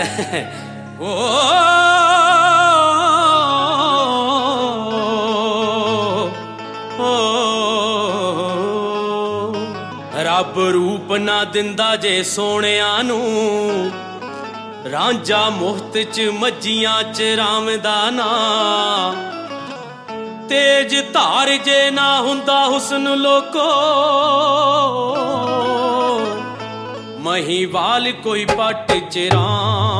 ਰੱਬ ਰੂਪ ਨਾ ਦਿੰਦਾ ਜੇ ਸੋਹਣਿਆਂ ਨੂੰ, ਰਾਂਝਾ ਮੁਫਤ ਚ ਮੱਝੀਆਂ ਚਰਾਵਦਾ ਨਾ। ਤੇਜ ਧਾਰ ਜੇ ਨਾ ਹੁੰਦਾ ਹੁਸਨ ਲੋਕੋ, ਮਹੀਵਾਲ ਕੋਈ ਪੱਟ ਚਰਾਂ।